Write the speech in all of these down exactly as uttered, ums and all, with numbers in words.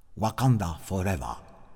Wakanda Forever.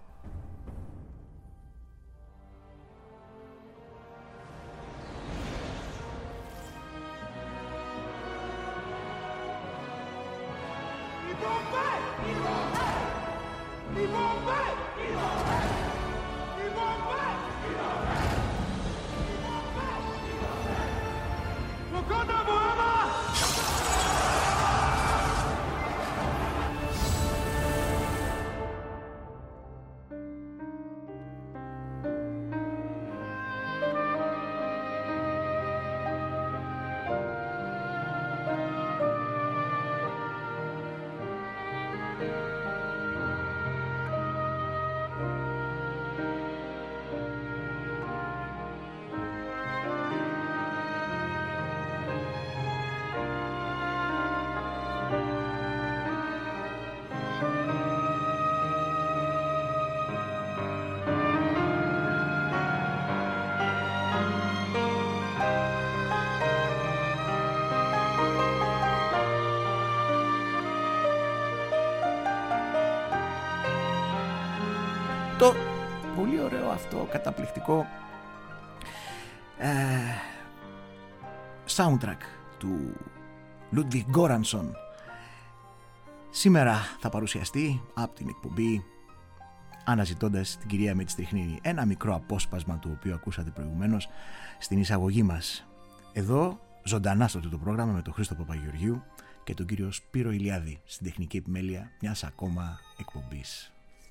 Το πολύ ωραίο αυτό καταπληκτικό ε, soundtrack του Ludwig Göransson σήμερα θα παρουσιαστεί από την εκπομπή αναζητώντας την κυρία με τη στριχνίνη. Ένα μικρό απόσπασμα του οποίου ακούσατε προηγουμένως στην εισαγωγή μας. Εδώ ζωντανά στο το πρόγραμμα με τον Χρήστο Παπαγεωργίου και τον κύριο Σπύρο Ηλιάδη στην τεχνική επιμέλεια μιας ακόμα εκπομπής.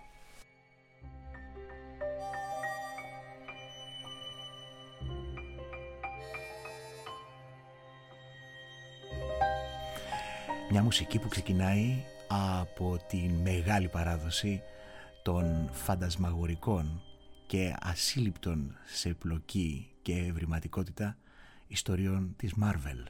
Μια μουσική που ξεκινάει από την μεγάλη παράδοση των φαντασμαγορικών και ασύλληπτων σε πλοκή και ευρηματικότητα ιστοριών της Marvel.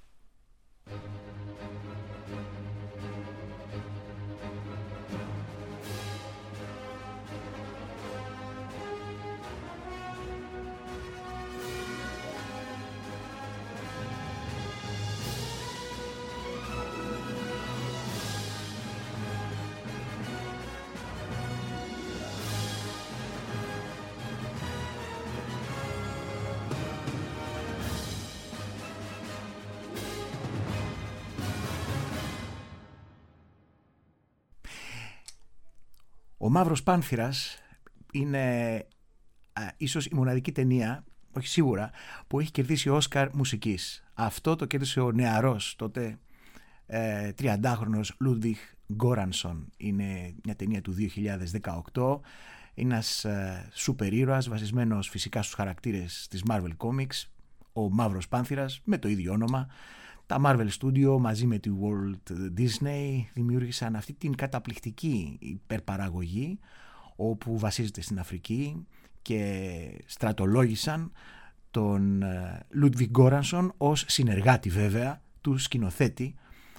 Ο Μαύρος Πάνθηρας είναι α, ίσως η μοναδική ταινία, όχι σίγουρα, που έχει κερδίσει Όσκαρ μουσικής. Αυτό το κέρδισε ο νεαρός τότε ε, τριαντάχρονος Ludwig Göransson. Είναι μια ταινία του δύο χιλιάδες δεκαοκτώ. Είναι ένας ε, σούπερ ήρωας βασισμένος φυσικά στους χαρακτήρες της Marvel Comics, ο Μαύρος Πάνθηρας με το ίδιο όνομα. Τα Marvel Studio μαζί με τη Walt Disney δημιούργησαν αυτή την καταπληκτική υπερπαραγωγή όπου βασίζεται στην Αφρική και στρατολόγησαν τον Ludwig Göransson ως συνεργάτη βέβαια του σκηνοθέτη,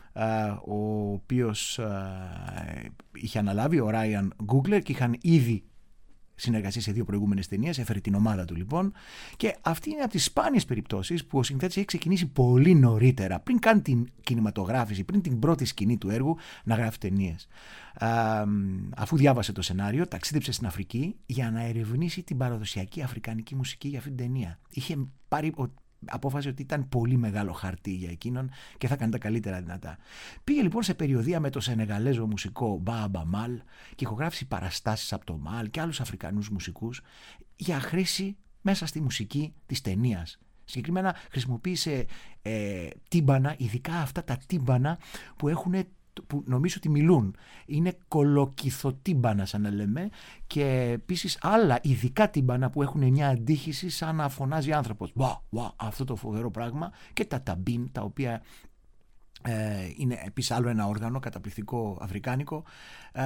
ο οποίος είχε αναλάβει, ο Ryan Coogler, και είχαν ήδη συνεργασία σε δύο προηγούμενες ταινίες, έφερε την ομάδα του λοιπόν, και αυτή είναι από τις σπάνιες περιπτώσεις που ο συνθέτης έχει ξεκινήσει πολύ νωρίτερα, πριν κάνει την κινηματογράφηση, πριν την πρώτη σκηνή του έργου, να γράφει ταινίες. Α, αφού διάβασε το σενάριο, ταξίδεψε στην Αφρική για να ερευνήσει την παραδοσιακή αφρικανική μουσική για αυτή την ταινία. Είχε πάρει απόφαση ότι ήταν πολύ μεγάλο χαρτί για εκείνον και θα κάνει τα καλύτερα δυνατά. Πήγε λοιπόν σε περιοδεία με το Σενεγαλέζο μουσικό Μπάμπα Μάλ και ηχογράφησε παραστάσεις από το Μάλ και άλλους Αφρικανούς μουσικούς για χρήση μέσα στη μουσική της ταινίας. Συγκεκριμένα χρησιμοποίησε ε, τύμπανα, ειδικά αυτά τα τύμπανα που έχουν, που νομίζω ότι μιλούν. Είναι κολοκυθοτύμπανα σαν να λέμε, και επίσης άλλα ειδικά τύμπανα που έχουν μια αντίχηση σαν να φωνάζει άνθρωπος. Βα, βα, αυτό το φοβερό πράγμα, και τα ταμπίν, τα οποία ε, είναι επίσης άλλο ένα όργανο καταπληκτικό αφρικάνικο, ε,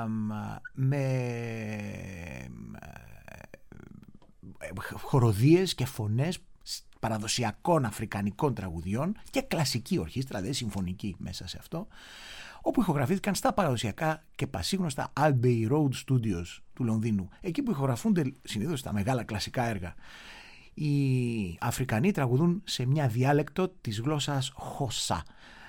με ε, χοροδίες και φωνές παραδοσιακών αφρικανικών τραγουδιών και κλασική ορχήστρα, δηλαδή συμφωνική μέσα σε αυτό, όπου ηχογραφήθηκαν στα παραδοσιακά και πασίγνωστα Abbey Road Studios του Λονδίνου, εκεί που ηχογραφούνται συνήθως τα μεγάλα κλασικά έργα. Οι Αφρικανοί τραγουδούν σε μια διάλεκτο της γλώσσας Χόσα,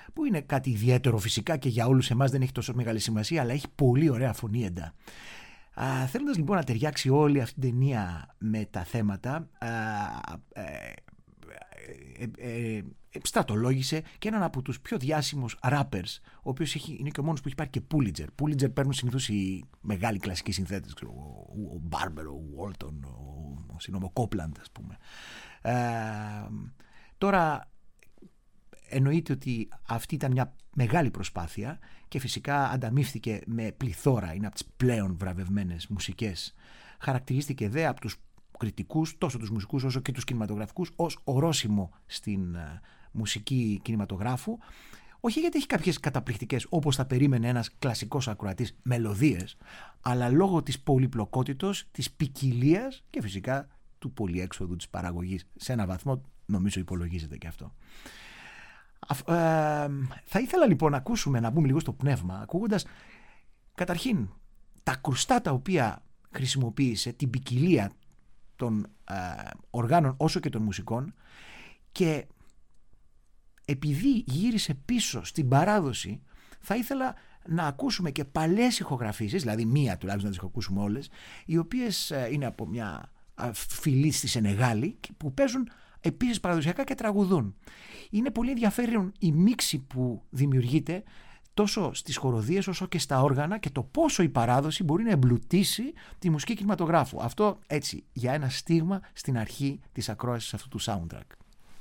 που είναι κάτι ιδιαίτερο φυσικά και για όλους εμάς δεν έχει τόσο μεγάλη σημασία, αλλά έχει πολύ ωραία φωνή εντά. Α, θέλοντας λοιπόν να ταιριάξει όλη αυτή την ταινία με τα θέματα, α, ε, ε, ε, ε, στρατολόγησε και έναν από τους πιο διάσημους rappers, ο οποίος έχει, είναι και ο μόνος που έχει πάρει και Pulitzer. Pulitzer παίρνουν συνήθως οι μεγάλοι κλασικοί συνθέτες, ξέρω, ο, ο Barber, ο Walton, ο, ο, ο Copland, ας πούμε. Ε, τώρα εννοείται ότι αυτή ήταν μια μεγάλη προσπάθεια και φυσικά ανταμείφθηκε με πληθώρα, είναι από τις πλέον βραβευμένες μουσικές. Χαρακτηρίστηκε δε από τους κριτικούς, τόσο τους μουσικούς όσο και τους κινηματογραφικούς, ως ορόσημο στην uh, μουσική κινηματογράφου, όχι γιατί έχει κάποιες καταπληκτικές, όπως θα περίμενε ένας κλασικός ακροατής, μελωδίες, αλλά λόγω της πολυπλοκότητος, της ποικιλίας και φυσικά του πολυέξοδου της παραγωγής. Σε ένα βαθμό νομίζω υπολογίζεται και αυτό. Ε, θα ήθελα λοιπόν να ακούσουμε, να μπούμε λίγο στο πνεύμα, ακούγοντας καταρχήν τα κρουστά τα οποία χρησιμοποίησε, την ποικιλία των ε, οργάνων όσο και των μουσικών, και επειδή γύρισε πίσω στην παράδοση, θα ήθελα να ακούσουμε και παλιές ηχογραφήσεις, δηλαδή μία τουλάχιστον να τις ακούσουμε όλες, οι οποίες ε, είναι από μια φυλή στη Σενεγάλη που παίζουν επίσης παραδοσιακά και τραγουδούν. Είναι πολύ ενδιαφέρον η μίξη που δημιουργείται τόσο στις χοροδίες όσο και στα όργανα και το πόσο η παράδοση μπορεί να εμπλουτίσει τη μουσική κινηματογράφου. Αυτό έτσι για ένα στίγμα στην αρχή της ακρόασης αυτού του soundtrack.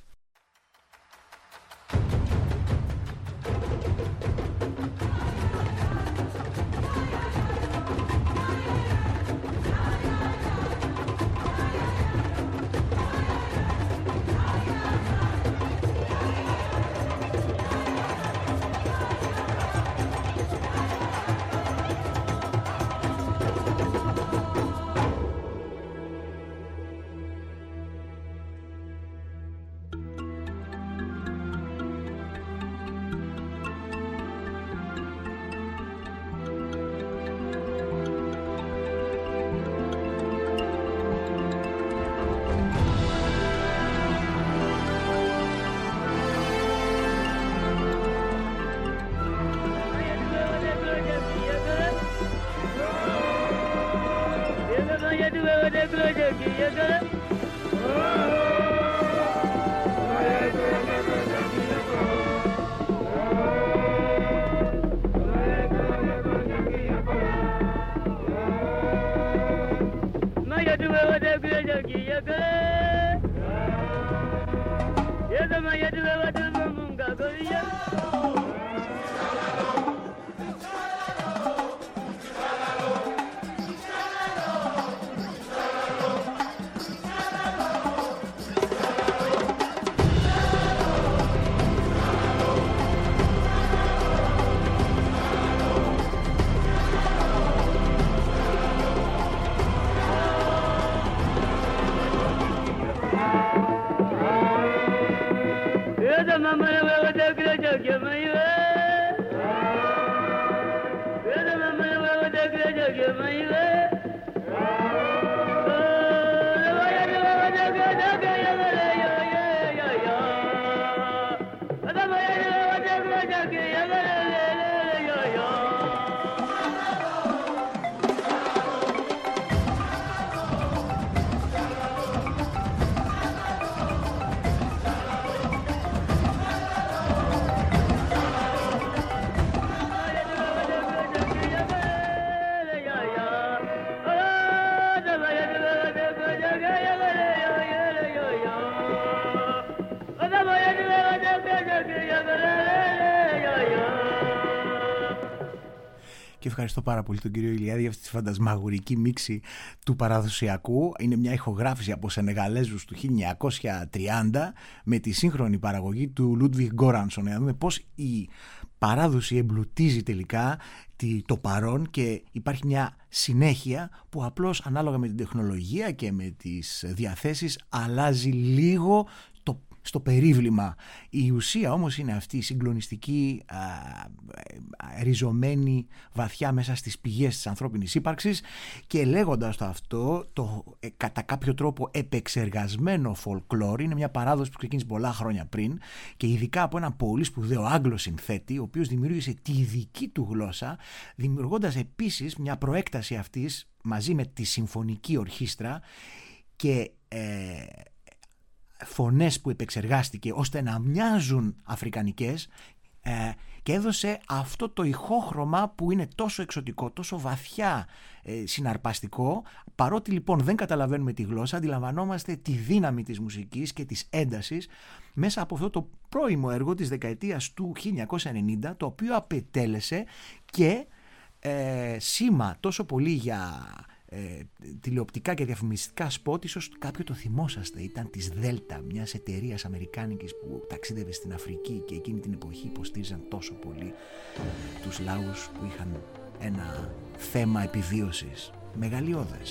Και ευχαριστώ πάρα πολύ τον κύριο Ηλιάδη για αυτή τη φαντασμαγορική μίξη του παραδοσιακού. Είναι μια ηχογράφηση από Σενεγαλέζους του χίλια εννιακόσια τριάντα με τη σύγχρονη παραγωγή του Λούντβιχ Γκόρανσον. Για να δούμε πώς η παράδοση εμπλουτίζει τελικά το παρόν και υπάρχει μια συνέχεια που απλώς ανάλογα με την τεχνολογία και με τις διαθέσεις αλλάζει λίγο το στο περίβλημα. Η ουσία όμως είναι αυτή η συγκλονιστική, α, α, ριζωμένη βαθιά μέσα στις πηγές της ανθρώπινης ύπαρξης, και λέγοντας το αυτό, το ε, κατά κάποιο τρόπο επεξεργασμένο folklore είναι μια παράδοση που ξεκίνησε πολλά χρόνια πριν, και ειδικά από έναν πολύ σπουδαίο Άγγλο συνθέτη, ο οποίος δημιούργησε τη δική του γλώσσα, δημιουργώντας επίσης μια προέκταση αυτής μαζί με τη συμφωνική ορχήστρα και ε, φωνές που επεξεργάστηκε ώστε να μοιάζουν αφρικανικές, ε, και έδωσε αυτό το ηχόχρωμα που είναι τόσο εξωτικό, τόσο βαθιά ε, συναρπαστικό. Παρότι λοιπόν δεν καταλαβαίνουμε τη γλώσσα, αντιλαμβανόμαστε τη δύναμη της μουσικής και της έντασης μέσα από αυτό το πρώιμο έργο της δεκαετίας του χίλια εννιακόσια ενενήντα, το οποίο απετέλεσε και ε, σήμα τόσο πολύ για ε, τηλεοπτικά και διαφημιστικά σπότ. Ίσως κάποιο το θυμόσαστε, ήταν της Δέλτα, μιας εταιρείας αμερικάνικης που ταξίδευε στην Αφρική και εκείνη την εποχή υποστήριζαν τόσο πολύ τους λαούς που είχαν ένα θέμα επιβίωσης μεγαλειώδες.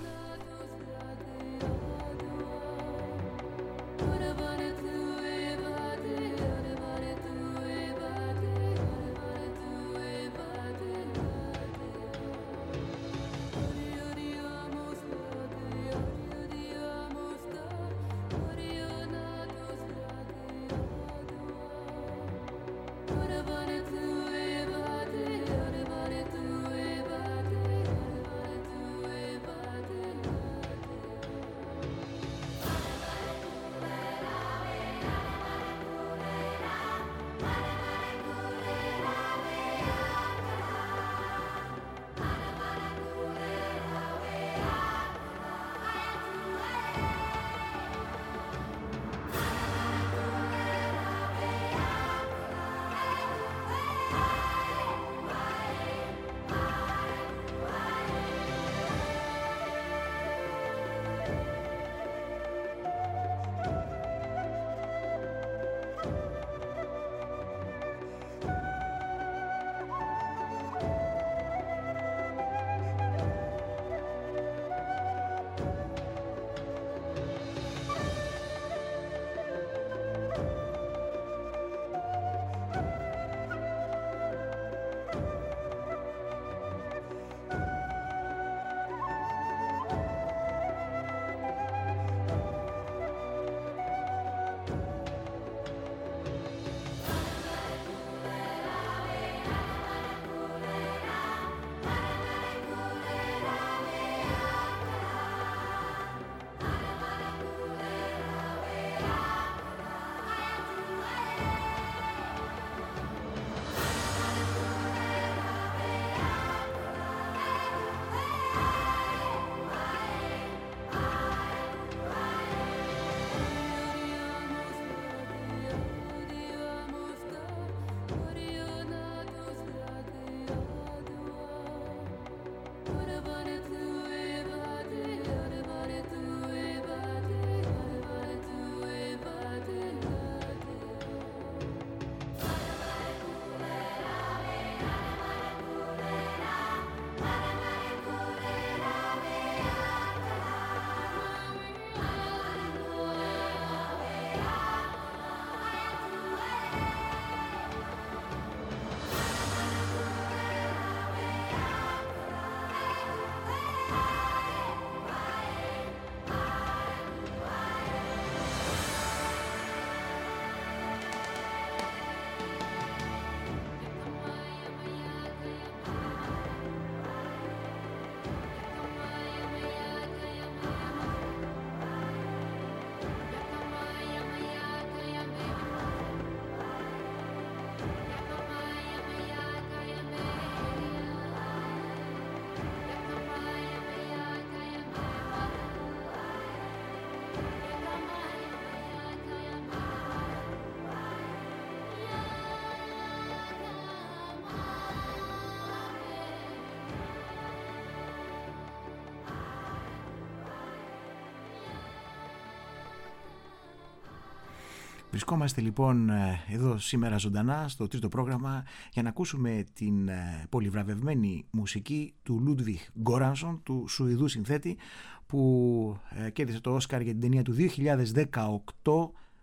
Βρισκόμαστε λοιπόν εδώ σήμερα ζωντανά στο τρίτο πρόγραμμα για να ακούσουμε την πολυβραβευμένη μουσική του Λούντβιχ Γκόρανσον, του Σουηδού συνθέτη, που κέρδισε το Όσκαρ για την ταινία του δύο χιλιάδες δεκαοκτώ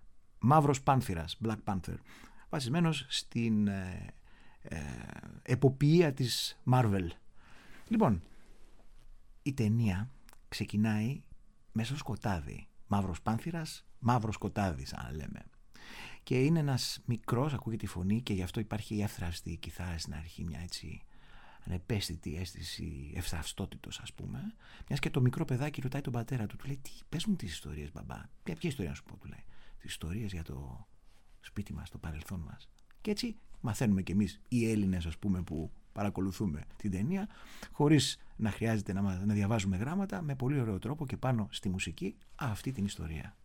Μαύρος Πάνθηρας, Black Panther, βασισμένος στην ε, ε, εποπία της Marvel. Λοιπόν, η ταινία ξεκινάει μέσα στο σκοτάδι. Μαύρος Πάνθηρας, μαύρο σκοτάδι, σαν λέμε. Και είναι ένας μικρός, ακούγεται τη φωνή, και γι' αυτό υπάρχει η εύθραυστη κιθάρα στην αρχή, μια έτσι ανεπαίσθητη αίσθηση ευθραυστότητος, ας πούμε. Μιας και το μικρό παιδάκι ρωτάει τον πατέρα του, του λέει: Τι, πες μου τις ιστορίες, μπαμπά. Ποια, ποια ιστορία να σου πω, του λέει. Τις ιστορίες για το σπίτι μας, το παρελθόν μας. Και έτσι μαθαίνουμε κι εμείς οι Έλληνες, ας πούμε, που παρακολουθούμε την ταινία, χωρίς να χρειάζεται να, να διαβάζουμε γράμματα, με πολύ ωραίο τρόπο και πάνω στη μουσική αυτή την ιστορία.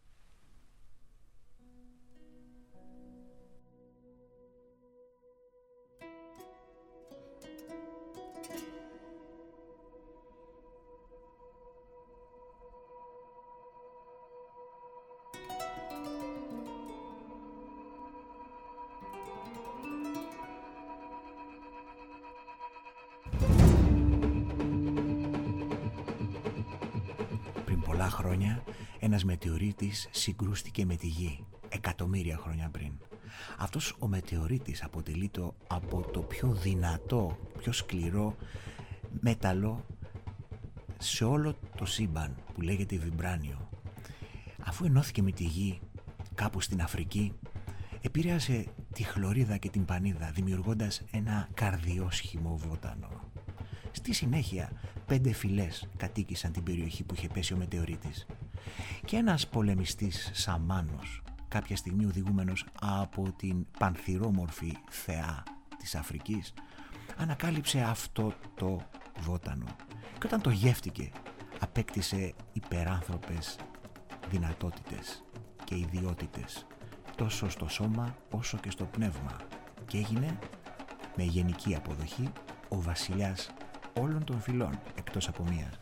Πολλά χρόνια ένας μετεωρίτης συγκρούστηκε με τη γη εκατομμύρια χρόνια πριν. Αυτός ο μετεωρίτης αποτελείται από το πιο δυνατό, πιο σκληρό μέταλλο σε όλο το σύμπαν, που λέγεται βιμπράνιο. Αφού ενώθηκε με τη γη κάπου στην Αφρική, επηρέασε τη χλωρίδα και την πανίδα, δημιουργώντας ένα καρδιόσχημο βότανο. Στη συνέχεια, πέντε φυλές κατοίκησαν την περιοχή που είχε πέσει ο μετεωρίτης. Και ένας πολεμιστής Σαμάνος, κάποια στιγμή οδηγούμενος από την πανθυρόμορφη θεά της Αφρικής, ανακάλυψε αυτό το βότανο. Και όταν το γεύτηκε, απέκτησε υπεράνθρωπες δυνατότητες και ιδιότητες, τόσο στο σώμα όσο και στο πνεύμα, και έγινε, με γενική αποδοχή, ο βασιλιάς όλων των φυλών εκτός από μίας.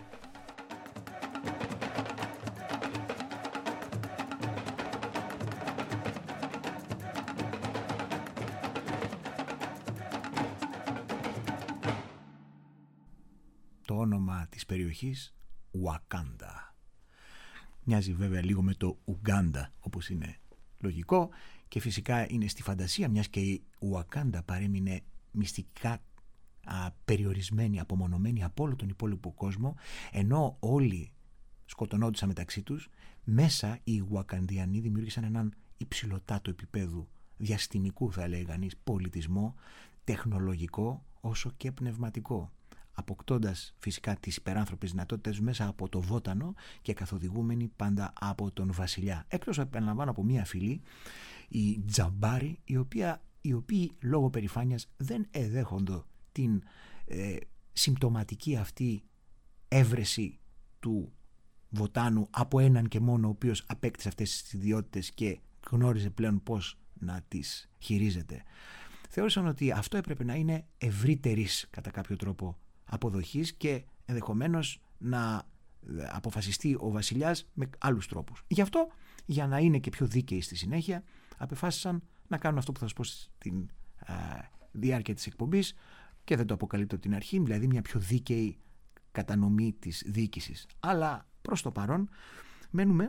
Το όνομα της περιοχής Ουακάντα. Μοιάζει βέβαια λίγο με το Ουγκάντα, όπως είναι λογικό, και φυσικά είναι στη φαντασία, μιας και η Ουακάντα παρέμεινε μυστικά α, περιορισμένη, απομονωμένη από όλο τον υπόλοιπο κόσμο, ενώ όλοι σκοτωνόντουσαν μεταξύ τους. Μέσα οι Ουακαντιανοί δημιούργησαν έναν υψηλοτάτο επίπεδου διαστημικού, θα έλεγε κανείς, πολιτισμό, τεχνολογικό όσο και πνευματικό, αποκτώντας φυσικά τις υπεράνθρωπες δυνατότητες μέσα από το βότανο και καθοδηγούμενοι πάντα από τον βασιλιά. Εκτός, επαναλαμβάνω, από μία φυλή, οι Τζαμπάρι, οι, οποία, οι οποίοι λόγω περηφάνειας δεν εδέχονται την ε, συμπτωματική αυτή έβρεση του βοτάνου από έναν και μόνο, ο οποίος απέκτησε αυτές τις ιδιότητες και γνώριζε πλέον πώς να τις χειρίζεται. Θεώρησαν ότι αυτό έπρεπε να είναι ευρύτερης κατά κάποιο τρόπο αποδοχής και ενδεχομένως να αποφασιστεί ο βασιλιάς με άλλους τρόπους. Γι' αυτό, για να είναι και πιο δίκαιοι στη συνέχεια, αποφάσισαν να κάνουν αυτό που θα σας πω στην α, διάρκεια της εκπομπής, και δεν το αποκαλύπτω από την αρχή, δηλαδή μια πιο δίκαιη κατανομή της διοίκησης. Αλλά προς το παρόν μένουμε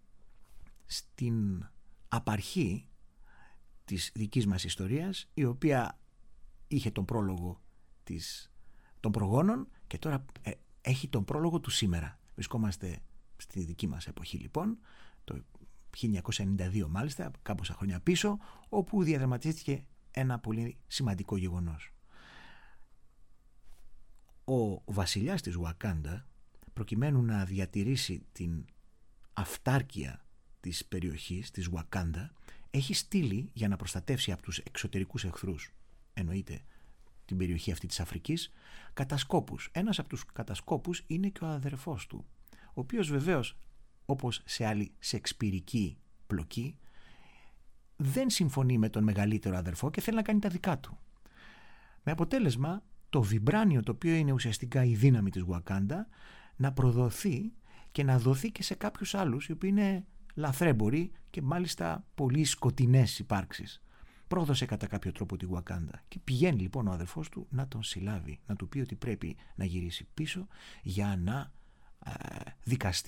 στην απαρχή της δικής μας ιστορίας, η οποία είχε τον πρόλογο της, των προγόνων, και τώρα ε, έχει τον πρόλογο του σήμερα. Βρισκόμαστε στη δική μας εποχή, λοιπόν, το χίλια εννιακόσια ενενήντα δύο μάλιστα, κάμποσα χρόνια πίσω, όπου διαδραματίστηκε ένα πολύ σημαντικό γεγονός. Ο βασιλιάς της Ουακάντα, προκειμένου να διατηρήσει την αυτάρκεια της περιοχής της Ουακάντα, έχει στείλει, για να προστατεύσει από τους εξωτερικούς εχθρούς, εννοείται την περιοχή αυτή της Αφρικής, κατασκόπους. Ένας από τους κατασκόπους είναι και ο αδερφός του, ο οποίος βεβαίως, όπως σε άλλη σεξπυρική πλοκή, δεν συμφωνεί με τον μεγαλύτερο αδερφό και θέλει να κάνει τα δικά του. Με αποτέλεσμα το βιμπράνιο, το οποίο είναι ουσιαστικά η δύναμη της Ουακάντα, να προδοθεί και να δοθεί και σε κάποιους άλλους, οι οποίοι είναι λαθρέμποροι και μάλιστα πολύ σκοτεινές υπάρξεις. Πρόδωσε κατά κάποιο τρόπο τη Ουακάντα και πηγαίνει λοιπόν ο αδερφός του να τον συλλάβει, να του πει ότι πρέπει να γυρίσει πίσω για να ε, δικαστεί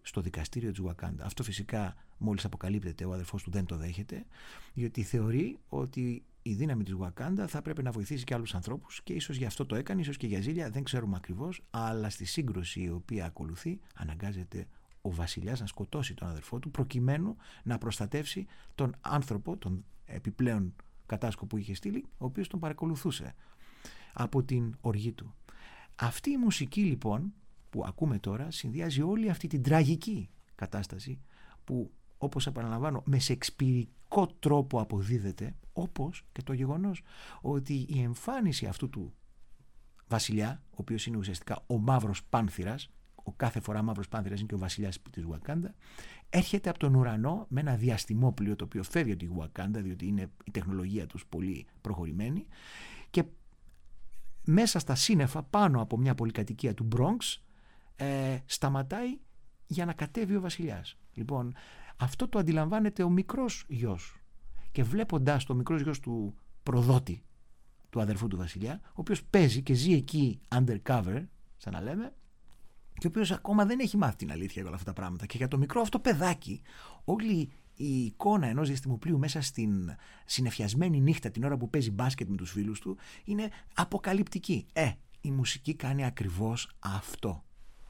στο δικαστήριο της Ουακάντα. Αυτό φυσικά μόλις αποκαλύπτεται ο αδερφός του δεν το δέχεται, διότι θεωρεί ότι η δύναμη της Ουακάντα θα πρέπει να βοηθήσει και άλλους ανθρώπους και ίσως γι' αυτό το έκανε, ίσως και για ζήλια, δεν ξέρουμε ακριβώς, αλλά στη σύγκρουση η οποία ακολουθεί αναγκάζεται ο βασιλιάς να σκοτώσει τον αδερφό του προκειμένου να προστατεύσει τον άνθρωπο, τον επιπλέον κατάσκοπο που είχε στείλει, ο οποίος τον παρακολουθούσε από την οργή του. Αυτή η μουσική λοιπόν που ακούμε τώρα συνδυάζει όλη αυτή την τραγική κατάσταση που, όπως επαναλαμβάνω, με σεξπυρικό τρόπο αποδίδεται, όπως και το γεγονός ότι η εμφάνιση αυτού του βασιλιά, ο οποίος είναι ουσιαστικά ο μαύρος πάνθηρας, ο κάθε φορά μαύρος πάνθηρας είναι και ο βασιλιάς της Ουακάντα, έρχεται από τον ουρανό με ένα διαστημόπλοιο το οποίο φεύγει από τη Ουακάντα, διότι είναι η τεχνολογία τους πολύ προχωρημένη, και μέσα στα σύννεφα πάνω από μια πολυκατοικία του Bronx ε, σταματάει για να κατέβει ο βασιλιάς. Λοιπόν, αυτό το αντιλαμβάνεται ο μικρός γιος και βλέποντας το μικρός γιος του προδότη, του αδερφού του βασιλιά, ο οποίος παίζει και ζει εκεί undercover, σαν να λέμε, και ο οποίος ακόμα δεν έχει μάθει την αλήθεια για όλα αυτά τα πράγματα. Και για το μικρό αυτό παιδάκι, όλη η εικόνα ενός διαστημοπλοίου μέσα στην συννεφιασμένη νύχτα την ώρα που παίζει μπάσκετ με τους φίλους του είναι αποκαλυπτική. Ε, η μουσική κάνει ακριβώς αυτό.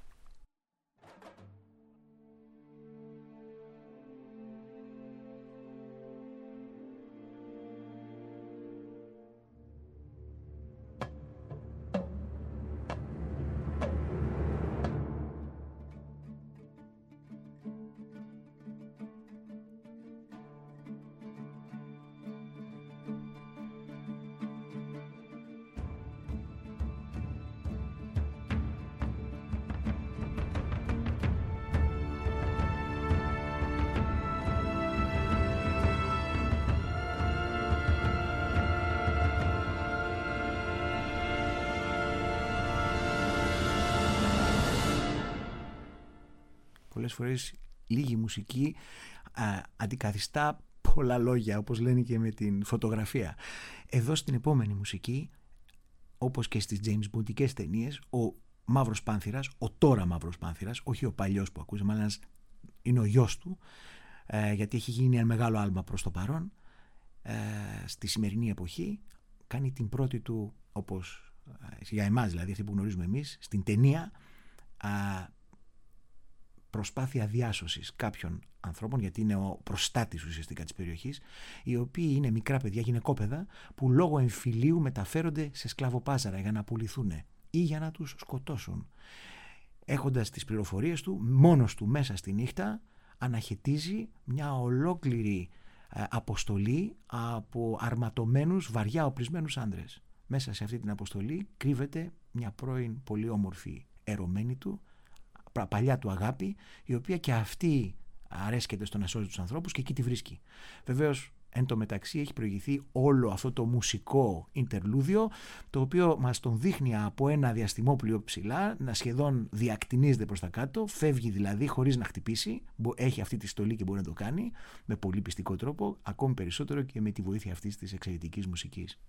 Πολλές φορές λίγη μουσική α, αντικαθιστά πολλά λόγια, όπως λένε και με την φωτογραφία. Εδώ στην επόμενη μουσική, όπως και στις James Bondικές ταινίες, ο μαύρος πάνθηρας, ο τώρα μαύρος πάνθηρας, όχι ο παλιός που ακούσαμε, αλλά είναι ο γιος του, ε, γιατί έχει γίνει ένα μεγάλο άλμα προς το παρόν, ε, στη σημερινή εποχή, κάνει την πρώτη του, όπως ε, για εμάς δηλαδή, αυτή που γνωρίζουμε εμείς, στην ταινία, ε, προσπάθεια διάσωσης κάποιων ανθρώπων, γιατί είναι ο προστάτης ουσιαστικά της περιοχής, οι οποίοι είναι μικρά παιδιά, γυναικόπαιδα, που λόγω εμφυλίου μεταφέρονται σε σκλαβοπάζαρα για να πουληθούν ή για να τους σκοτώσουν. Έχοντας τις πληροφορίες του, μόνος του μέσα στη νύχτα αναχαιτίζει μια ολόκληρη αποστολή από αρματωμένους, βαριά οπλισμένους άντρες. Μέσα σε αυτή την αποστολή κρύβεται μια πρώην πολύ όμορφη ερωμένη του, παλιά του αγάπη, η οποία και αυτή αρέσκεται στο να σώζει τους ανθρώπους και εκεί τη βρίσκει. Βεβαίως, εν τω μεταξύ έχει προηγηθεί όλο αυτό το μουσικό ιντερλούδιο, το οποίο μας τον δείχνει από ένα διαστημόπλοιο ψηλά να σχεδόν διακτηνίζεται προς τα κάτω, φεύγει δηλαδή χωρίς να χτυπήσει, έχει αυτή τη στολή και μπορεί να το κάνει με πολύ πιστικό τρόπο, ακόμη περισσότερο και με τη βοήθεια αυτής της εξαιρετικής μουσικής.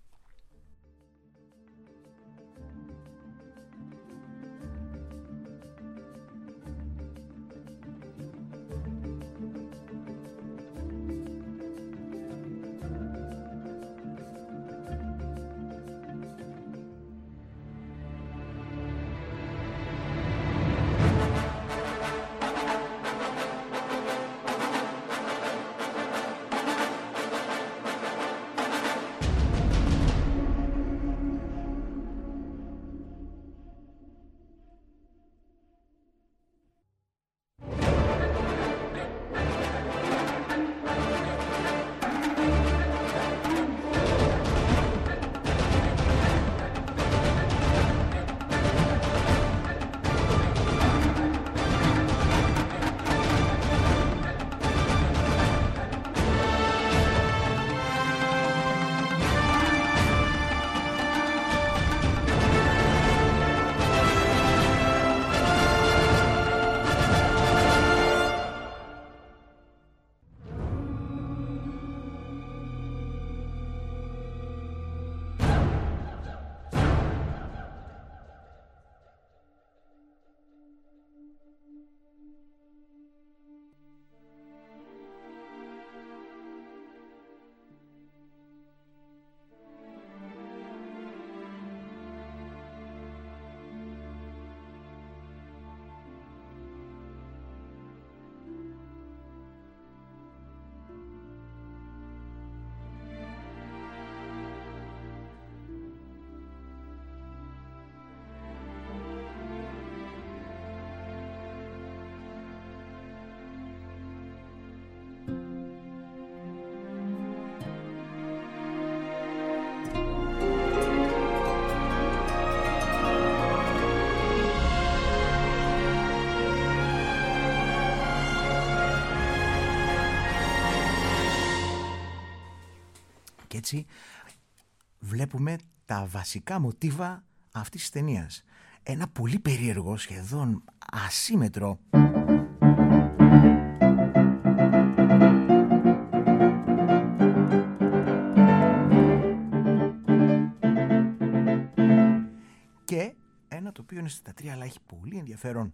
Και έτσι βλέπουμε τα βασικά μοτίβα αυτής της ταινίας. Ένα πολύ περίεργο, σχεδόν ασύμετρο και ένα το οποίο είναι στα τρία αλλά έχει πολύ ενδιαφέρον.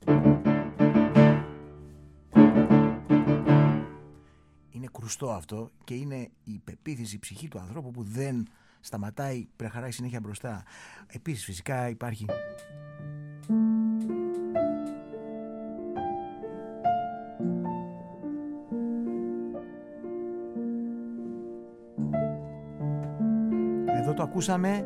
Είναι κρουστό αυτό και είναι η πεποίθηση, η ψυχή του ανθρώπου που δεν σταματάει, πρέπει να χαράει συνέχεια μπροστά. Επίσης φυσικά υπάρχει εδώ το ακούσαμε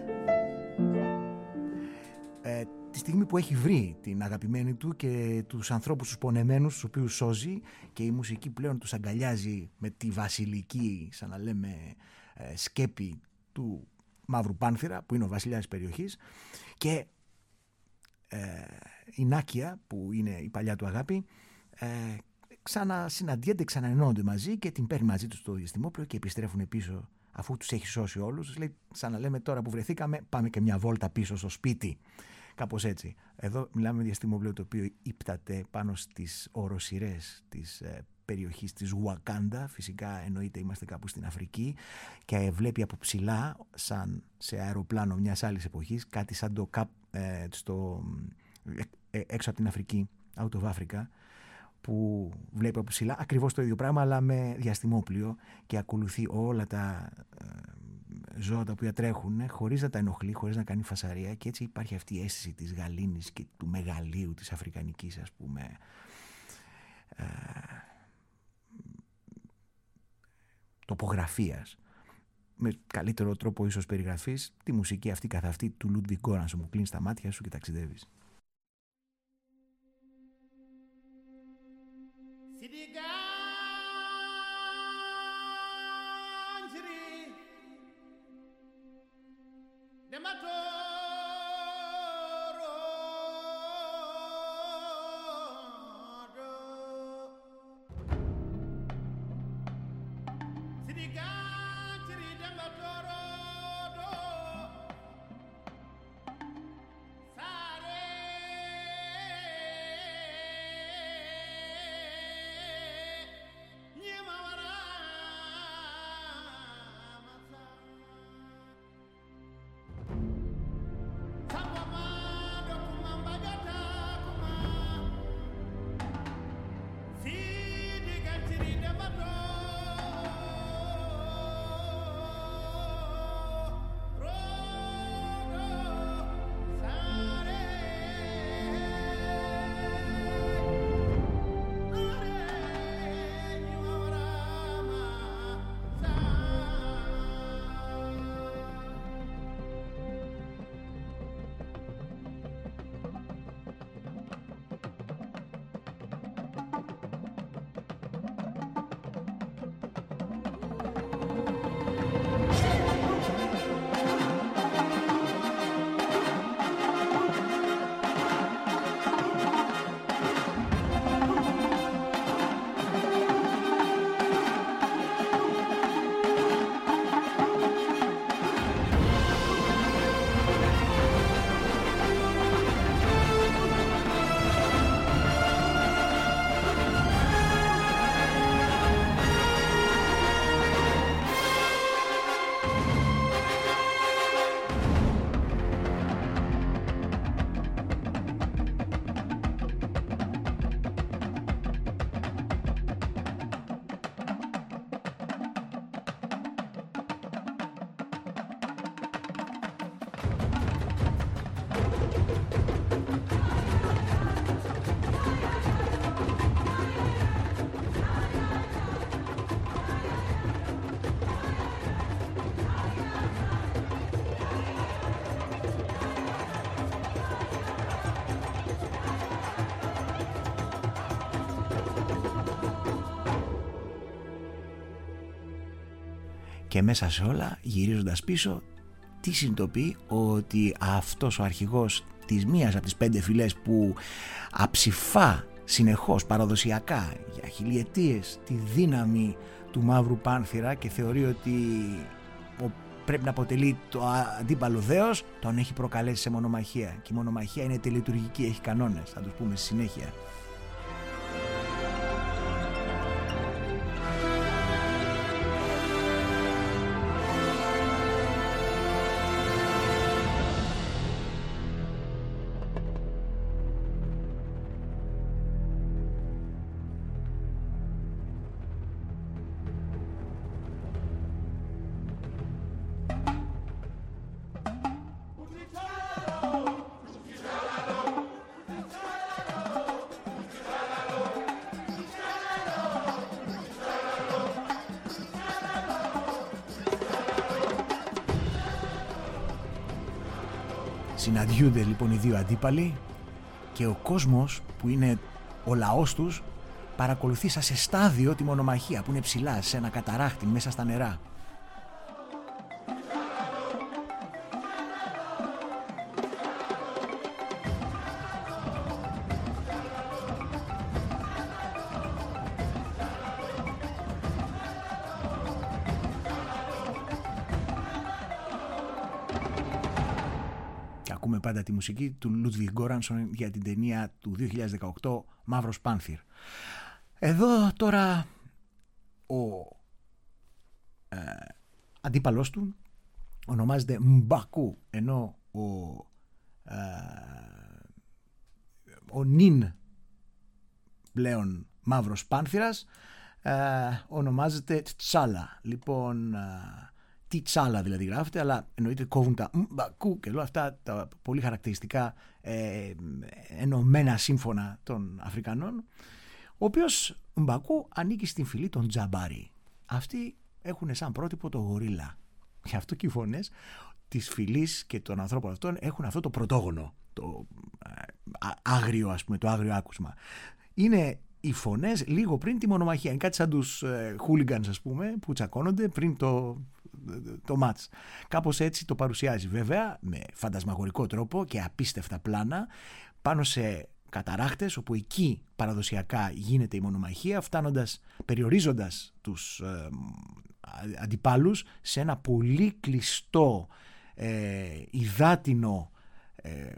ε, τη στιγμή που έχει βρει την αγαπημένη του και τους ανθρώπους τους πονεμένους τους οποίους σώζει και η μουσική πλέον τους αγκαλιάζει με τη βασιλική, σαν να λέμε, ε, σκέπη του Μαύρου Πάνθυρα που είναι ο βασιλιάς της περιοχής και ε, η Νάκια που είναι η παλιά του αγάπη ε, ξανασυναντιένται, ξαναενώνονται μαζί και την παίρνει μαζί τους στο διαστημόπλαιο και επιστρέφουν πίσω αφού τους έχει σώσει όλους. Λέει, σαν να λέμε τώρα που βρεθήκαμε πάμε και μια βόλτα πίσω στο σπίτι. Κάπως έτσι. Εδώ μιλάμε με διαστημόπλαιο το οποίο ύπταται πάνω στις οροσειρές της ε, περιοχής της Ουακάντα. Φυσικά εννοείται είμαστε κάπου στην Αφρική και βλέπει από ψηλά, σαν σε αεροπλάνο μιας άλλης εποχής, κάτι σαν το καπ, ε, στο, ε, έξω από την Αφρική, out of Africa, που βλέπει από ψηλά ακριβώς το ίδιο πράγμα αλλά με διαστημόπλαιο και ακολουθεί όλα τα ε, ζώα τα οποία τρέχουν χωρίς να τα ενοχλεί, χωρίς να κάνει φασαρία και έτσι υπάρχει αυτή η αίσθηση της γαλήνης και του μεγαλείου της αφρικανικής, ας πούμε, ε, τοπογραφίας, με καλύτερο τρόπο ίσως περιγραφής, τη μουσική αυτή καθ' αυτή του Λούντβιγκ Γκόρανσον που κλείνει τα μάτια σου και ταξιδεύεις. Και μέσα σε όλα, γυρίζοντας πίσω, τι συνειδητοποιεί? Ότι αυτός ο αρχηγός της μίας από τις πέντε φυλές που αψηφά συνεχώς παραδοσιακά για χιλιετίες τη δύναμη του Μαύρου Πάνθυρα και θεωρεί ότι πρέπει να αποτελεί το αντίπαλο δέος, τον έχει προκαλέσει σε μονομαχία. Και η μονομαχία είναι τελετουργική, έχει κανόνες, θα τους πούμε στη συνέχεια. Συναντιούνται λοιπόν οι δύο αντίπαλοι και ο κόσμος που είναι ο λαός τους παρακολουθεί σαν σε στάδιο τη μονομαχία που είναι ψηλά σε ένα καταράχτη μέσα στα νερά. Ακούμε πάντα τη μουσική του Ludwig Göransson για την ταινία του δύο χιλιάδες δεκαοκτώ Μαύρος Πάνθυρ. Εδώ τώρα ο ε, αντίπαλός του ονομάζεται M'Baku, ενώ ο, ε, ο νυν πλέον Μαύρος Πάνθυρας ε, ονομάζεται T'Challa. Λοιπόν, ε, τι τσάλα δηλαδή γράφεται, αλλά εννοείται κόβουν τα M'Baku και όλα αυτά τα πολύ χαρακτηριστικά ε, ενωμένα σύμφωνα των Αφρικανών, ο οποίος M'Baku ανήκει στην φυλή των Τζαμπάρι. Αυτοί έχουν σαν πρότυπο το γορίλα. Γι' αυτό και οι φωνές της φυλής και των ανθρώπων αυτών έχουν αυτό το πρωτόγονο, το α, άγριο, ας πούμε, το άγριο άκουσμα. Είναι οι φωνές λίγο πριν τη μονομαχία. Είναι κάτι σαν τους ε, hooligans, ας πούμε, που τσακώνονται πριν το το μάτς. Κάπως έτσι το παρουσιάζει, βέβαια με φαντασμαγορικό τρόπο και απίστευτα πλάνα πάνω σε καταράχτες, όπου εκεί παραδοσιακά γίνεται η μονομαχία, φτάνοντας, περιορίζοντας τους ε, αντιπάλους σε ένα πολύ κλειστό ε, υδάτινο ε,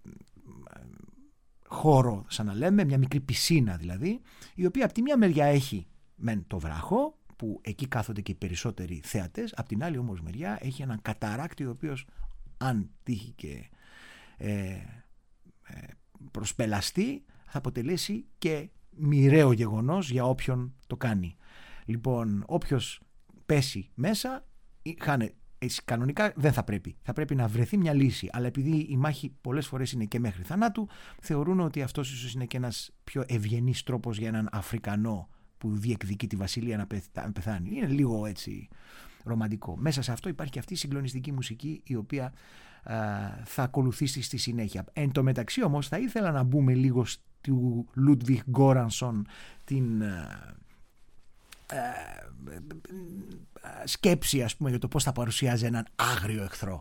χώρο, σαν να λέμε, μια μικρή πισίνα δηλαδή, η οποία από τη μια μεριά έχει μεν το βράχο, που εκεί κάθονται και οι περισσότεροι θέατες, απ' την άλλη όμως μεριά έχει έναν καταράκτη, ο οποίος αν τύχει και ε, ε, προσπελαστεί θα αποτελέσει και μοιραίο γεγονός για όποιον το κάνει. Λοιπόν, όποιος πέσει μέσα χάνε. Έτσι, κανονικά δεν θα πρέπει. Θα πρέπει να βρεθεί μια λύση. Αλλά επειδή η μάχη πολλές φορές είναι και μέχρι θανάτου, θεωρούν ότι αυτός ίσως είναι και ένας πιο ευγενής τρόπος για έναν Αφρικανό που διεκδικεί τη βασιλεία να πεθάνει. Είναι λίγο έτσι ρομαντικό. Μέσα σε αυτό υπάρχει και αυτή η συγκλονιστική μουσική, η οποία α, θα ακολουθήσει στη συνέχεια. Εν τω μεταξύ όμως θα ήθελα να μπούμε λίγο του Ludwig Göransson την α, α, σκέψη, ας πούμε, για το πώς θα παρουσιάζει έναν άγριο εχθρό.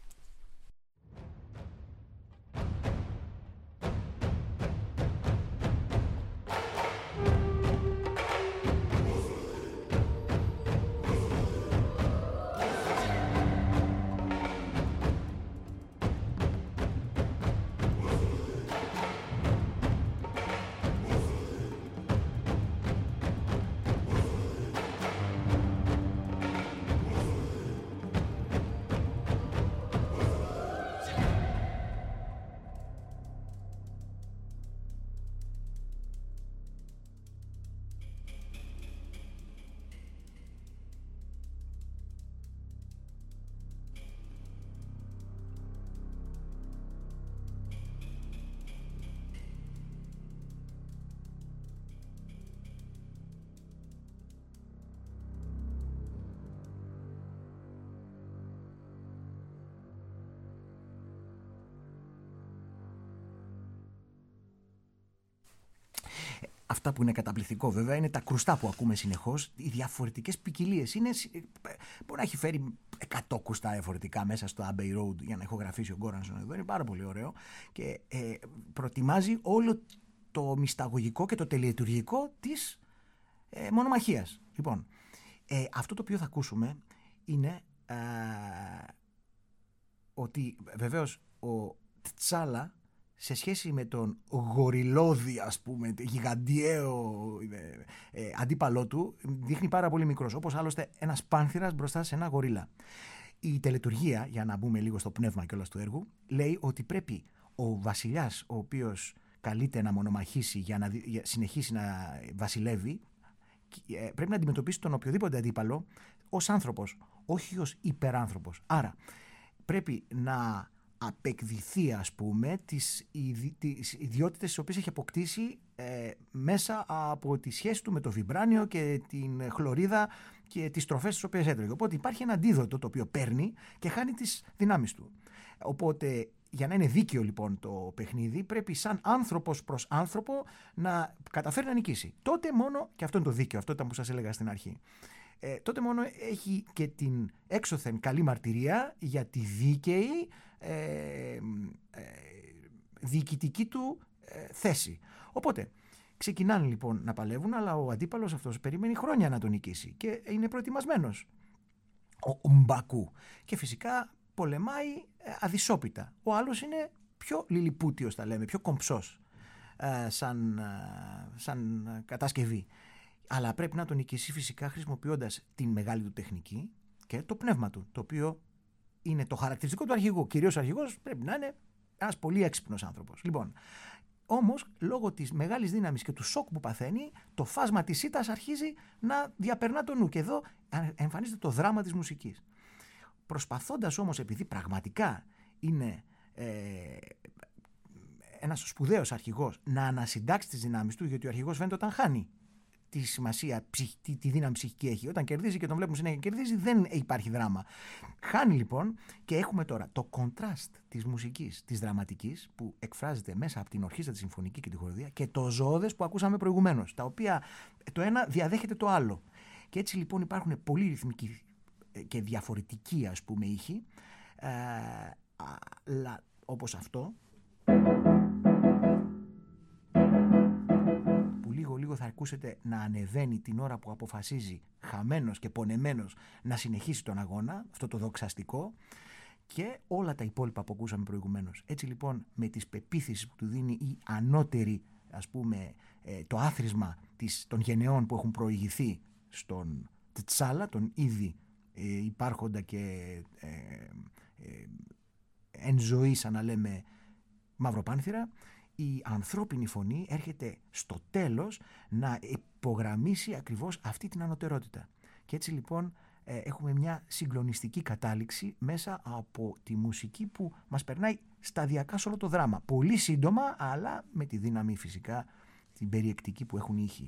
Αυτά που είναι καταπληκτικό βέβαια είναι τα κρουστά που ακούμε συνεχώς, οι διαφορετικές ποικιλίες. Είναι, μπορεί να έχει φέρει εκατό κρουστά διαφορετικά μέσα στο Abbey Road για να ηχογραφήσει ο Göransson εδώ. Είναι πάρα πολύ ωραίο και ε, προτιμάζει όλο το μυσταγωγικό και το τελειετουργικό της ε, μονομαχίας. Λοιπόν, ε, αυτό το οποίο θα ακούσουμε είναι α, ότι βεβαίως ο Ττσάλα σε σχέση με τον γοριλώδη, ας πούμε, γιγαντιαίο ε, ε, αντίπαλό του, δείχνει πάρα πολύ μικρός, όπως άλλωστε ένας πάνθηρας μπροστά σε ένα γορίλα. Η τελετουργία, για να μπούμε λίγο στο πνεύμα κιόλας του έργου, λέει ότι πρέπει ο βασιλιάς, ο οποίος καλείται να μονομαχήσει για να συνεχίσει να βασιλεύει, πρέπει να αντιμετωπίσει τον οποιοδήποτε αντίπαλο ως άνθρωπος, όχι ως υπεράνθρωπος. Άρα πρέπει να απεκδηθεί, ας πούμε, τις, ιδι, τις ιδιότητες τις οποίες έχει αποκτήσει ε, μέσα από τη σχέση του με το βιμπράνιο και την χλωρίδα και τις τροφές τις οποίες έτρωγε. Οπότε υπάρχει ένα αντίδοτο το οποίο παίρνει και χάνει τις δυνάμεις του. Οπότε για να είναι δίκαιο λοιπόν το παιχνίδι, πρέπει σαν άνθρωπος προς άνθρωπο να καταφέρει να νικήσει. Τότε μόνο, και αυτό είναι το δίκαιο, αυτό ήταν που σας έλεγα στην αρχή, ε, τότε μόνο έχει και την έξωθεν καλή μαρτυρία για τη δίκαιη ε, ε, διοικητική του ε, θέση. Οπότε ξεκινάνε λοιπόν να παλεύουν, αλλά ο αντίπαλος αυτός περιμένει χρόνια να τον νικήσει και είναι προετοιμασμένος, ο Μπακού. Και φυσικά πολεμάει αδυσόπιτα. Ο άλλος είναι πιο λιλιπούτιος, τα λέμε, πιο κομψός σαν, σαν κατασκευή. Αλλά πρέπει να τον νικήσει φυσικά χρησιμοποιώντας την μεγάλη του τεχνική και το πνεύμα του, το οποίο είναι το χαρακτηριστικό του αρχηγού. Κυρίως ο αρχηγός πρέπει να είναι ένας πολύ έξυπνος άνθρωπος. Λοιπόν, όμως λόγω της μεγάλης δύναμης και του σοκ που παθαίνει, το φάσμα της ήττας αρχίζει να διαπερνά το νου. Και εδώ εμφανίζεται το δράμα της μουσικής. Προσπαθώντας όμως, επειδή πραγματικά είναι ε, ένας σπουδαίος αρχηγός, να ανασυντάξει τις δυνάμεις του, γιατί ο αρχηγός φαίνεται όταν χάνει τη σημασία, τη, τη δύναμη ψυχική έχει. Όταν κερδίζει και τον βλέπουμε συνέχεια κερδίζει, δεν υπάρχει δράμα. Χάνει λοιπόν και έχουμε τώρα το κοντράστ της μουσικής, της δραματικής, που εκφράζεται μέσα από την ορχήστρα, τη συμφωνική και τη χοροδία, και το ζώδες που ακούσαμε προηγουμένως, τα οποία το ένα διαδέχεται το άλλο. Και έτσι λοιπόν υπάρχουν πολύ ρυθμικοί και διαφορετική, ας πούμε, ήχη, ε, αλλά όπως αυτό που λίγο λίγο θα ακούσετε να ανεβαίνει την ώρα που αποφασίζει χαμένος και πονεμένος να συνεχίσει τον αγώνα, αυτό το δοξαστικό, και όλα τα υπόλοιπα που ακούσαμε προηγουμένως. Έτσι λοιπόν, με τις πεποίθησεις που του δίνει η ανώτερη, ας πούμε, ε, το άθροισμα της, των γενεών που έχουν προηγηθεί στον Ττσάλα, τον ήδη Ε, υπάρχοντα και ε, ε, εν ζωή, σαν να λέμε, μαυροπάνθυρα, η ανθρώπινη φωνή έρχεται στο τέλος να υπογραμμίσει ακριβώς αυτή την ανωτερότητα. Και έτσι λοιπόν ε, έχουμε μια συγκλονιστική κατάληξη μέσα από τη μουσική που μας περνάει σταδιακά σε όλο το δράμα. Πολύ σύντομα, αλλά με τη δύναμη φυσικά την περιεκτική που έχουν οι ήχοι.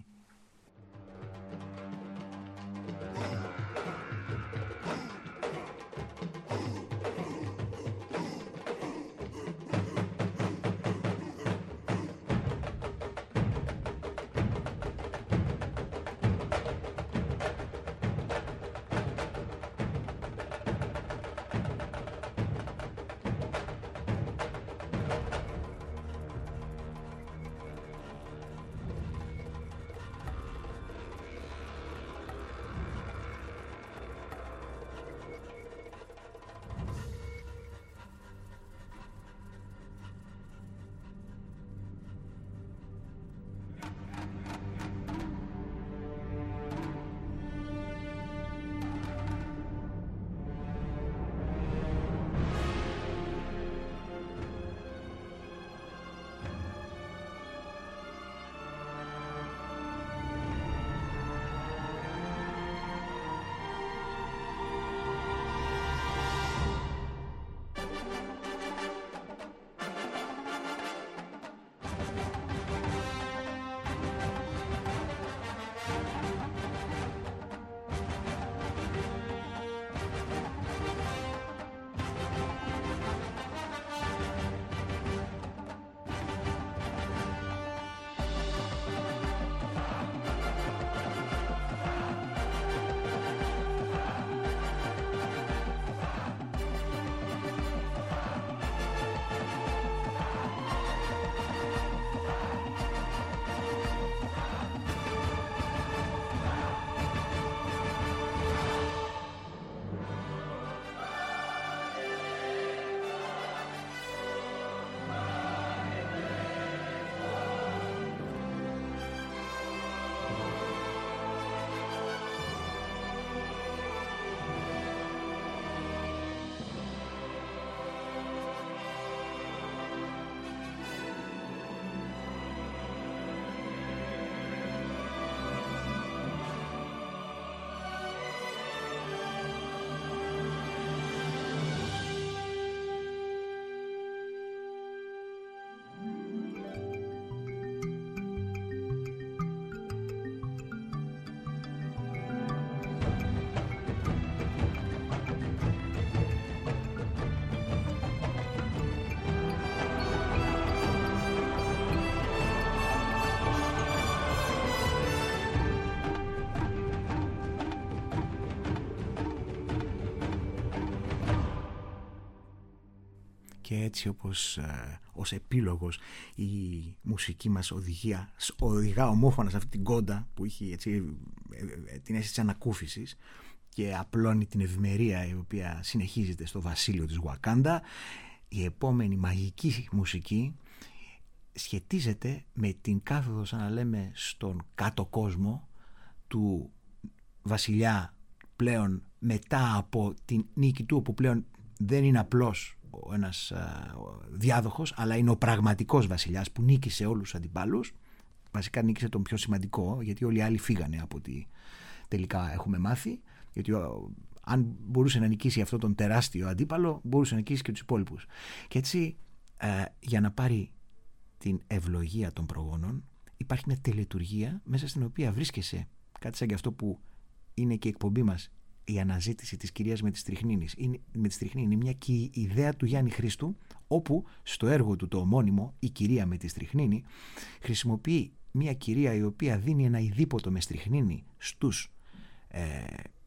και έτσι όπως ε, ως επίλογος η μουσική μας οδηγία, οδηγά ομόφωνα σε αυτή την κόντα που έχει έτσι, ε, ε, την αίσθηση της ανακούφισης και απλώνει την ευημερία η οποία συνεχίζεται στο βασίλειο της Γουακάντα. Η επόμενη μαγική μουσική σχετίζεται με την κάθοδο, σαν να λέμε, στον κάτω κόσμο του βασιλιά πλέον μετά από την νίκη του, όπου πλέον δεν είναι απλώς ο ένας α, ο διάδοχος, αλλά είναι ο πραγματικός βασιλιάς που νίκησε όλους τους αντιπάλους. Βασικά νίκησε τον πιο σημαντικό, γιατί όλοι οι άλλοι φύγανε από ό,τι τελικά έχουμε μάθει, γιατί ο, αν μπορούσε να νικήσει αυτόν τον τεράστιο αντίπαλο, μπορούσε να νικήσει και τους υπόλοιπους. Και έτσι ε, για να πάρει την ευλογία των προγόνων υπάρχει μια τελετουργία μέσα στην οποία βρίσκεσαι, κάτι σαν και αυτό που είναι και η εκπομπή μας, η αναζήτηση της κυρίας με τη στριχνίνη. Είναι, με τη στριχνίνη είναι μια και η ιδέα του Γιάννη Χρήστου, όπου στο έργο του το ομώνυμο «Η κυρία με τη στριχνίνη» χρησιμοποιεί μια κυρία η οποία δίνει ένα ειδίποτο με στριχνίνη στους ε,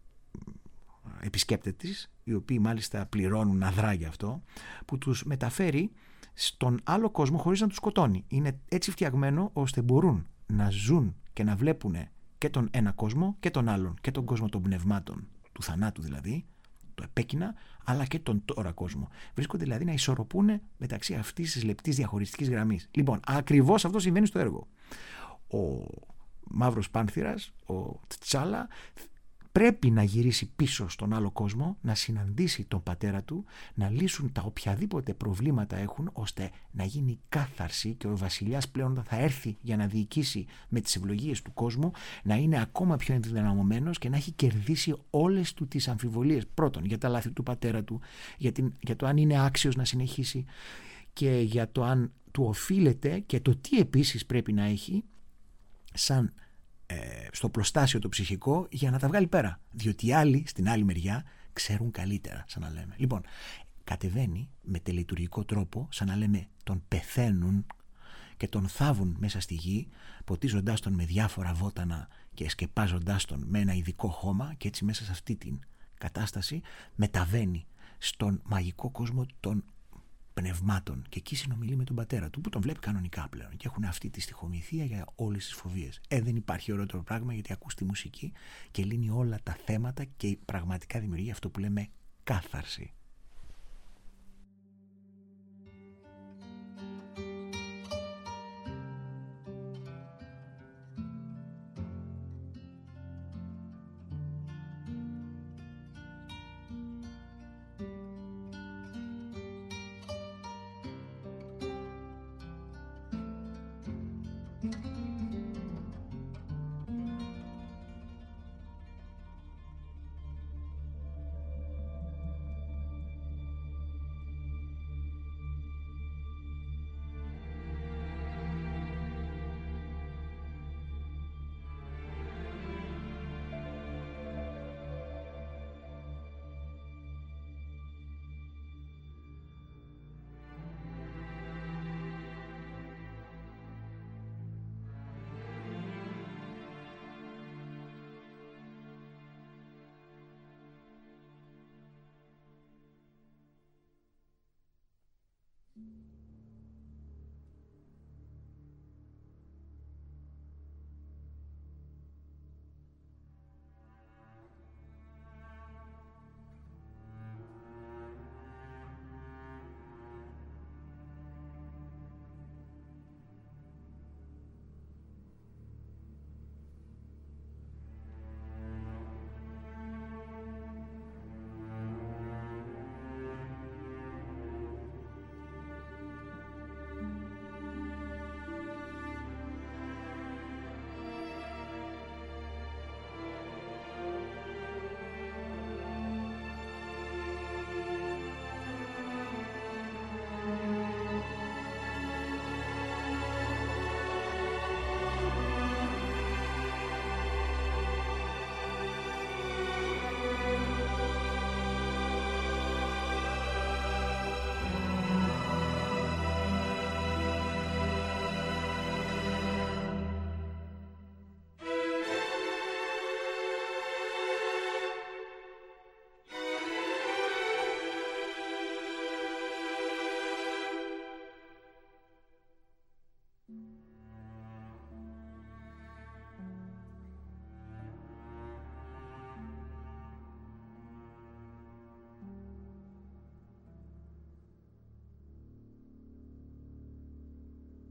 επισκέπτες της, οι οποίοι μάλιστα πληρώνουν αδρά γι' αυτό, που τους μεταφέρει στον άλλο κόσμο χωρίς να τους σκοτώνει. Είναι έτσι φτιαγμένο ώστε μπορούν να ζουν και να βλέπουν και τον ένα κόσμο και τον άλλον, και τον κόσμο των πνευμάτων, του θανάτου δηλαδή, το επέκεινα, αλλά και τον τώρα κόσμο. Βρίσκονται δηλαδή να ισορροπούν μεταξύ αυτής της λεπτής διαχωριστικής γραμμής. Λοιπόν, ακριβώς αυτό συμβαίνει στο έργο. Ο Μαύρος Πάνθηρας, ο Ττσάλα, πρέπει να γυρίσει πίσω στον άλλο κόσμο, να συναντήσει τον πατέρα του, να λύσουν τα οποιαδήποτε προβλήματα έχουν, ώστε να γίνει κάθαρση και ο βασιλιάς πλέον θα έρθει για να διοικήσει με τις ευλογίες του κόσμου, να είναι ακόμα πιο ενδυναμωμένος και να έχει κερδίσει όλες του τις αμφιβολίες. Πρώτον, για τα λάθη του πατέρα του, για, την, για το αν είναι άξιος να συνεχίσει και για το αν του οφείλεται και το τι επίσης πρέπει να έχει σαν στο πλωστάσιο το ψυχικό για να τα βγάλει πέρα, διότι οι άλλοι στην άλλη μεριά ξέρουν καλύτερα, σαν να λέμε. Λοιπόν, κατεβαίνει με τελετουργικό τρόπο, σαν να λέμε τον πεθαίνουν και τον θάβουν μέσα στη γη, ποτίζοντάς τον με διάφορα βότανα και σκεπάζοντάς τον με ένα ειδικό χώμα, και έτσι μέσα σε αυτή την κατάσταση μεταβαίνει στον μαγικό κόσμο των πνευμάτων και εκεί συνομιλεί με τον πατέρα του, που τον βλέπει κανονικά πλέον, και έχουν αυτή τη στοιχομηθεία για όλες τις φοβίες. Ε, δεν υπάρχει ωραιότερο πράγμα, γιατί ακούς τη μουσική και λύνει όλα τα θέματα και πραγματικά δημιουργεί αυτό που λέμε κάθαρση.